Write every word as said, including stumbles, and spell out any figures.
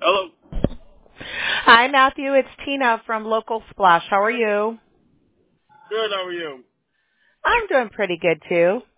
Hello. Hi, Matthew. It's Tina from Local Splash. How are you? Good. How are you? I'm doing pretty good, too.